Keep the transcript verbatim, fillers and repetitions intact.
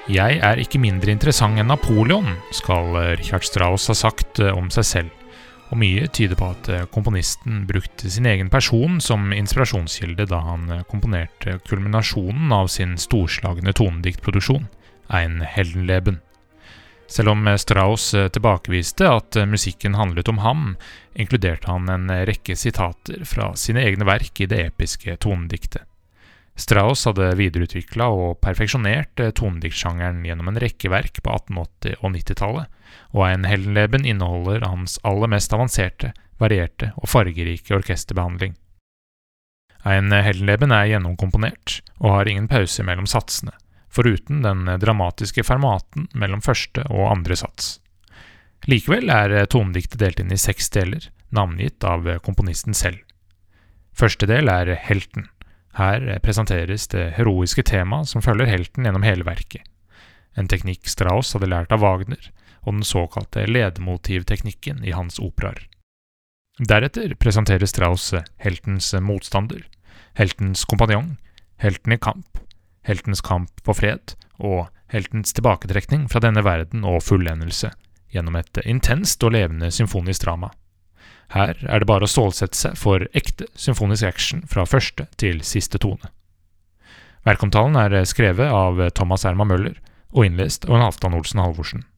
Jeg er ikke mindre interessant enn Napoleon, skal Richard Strauss ha sagt om seg selv, og mye tyder på at komponisten brukte sin egen person som inspirasjonskilde da han komponerte kulminasjonen av sin storslagne tonediktproduksjon, Ein Heldenleben. Selv om Strauss tilbakeviste at musikken handlet om ham, inkluderte han en rekke sitater fra sine egne verk i det episke tonediktet. Strauss hadde videreutviklet og perfeksjonert tonediktsjangeren gjennom en rekke verk på atten åtti- og nittitallet, og Ein Heldenleben inneholder hans aller mest avanserte, varierte og fargerike orkesterbehandling. Ein Heldenleben er gjennomkomponert og har ingen pause mellom satsene, foruten den dramatiske formaten mellom første og andre sats. Likevel er tonediktet delt inn i seks deler, navngitt av komponisten selv. Første del er helten. Her presenteres det heroiske tema som følger helten gjennom hele verket. En teknikk Strauss hadde lært av Wagner, og den såkalte ledemotivteknikken i hans operaer. Deretter presenterer Strauss heltens motstander, heltens kompanjong, helten i kamp, heltens kamp på fred og heltens tilbaketrekning fra denne verden og fullendelse, gjennom et intenst og levende symfonisk drama. Her er det bare å stålsette seg for ekte symfonisk action fra første til siste tone. Verkomtalen er skrevet av Thomas Herman Møller og innlest av Halvdan Olsen Halvorsen.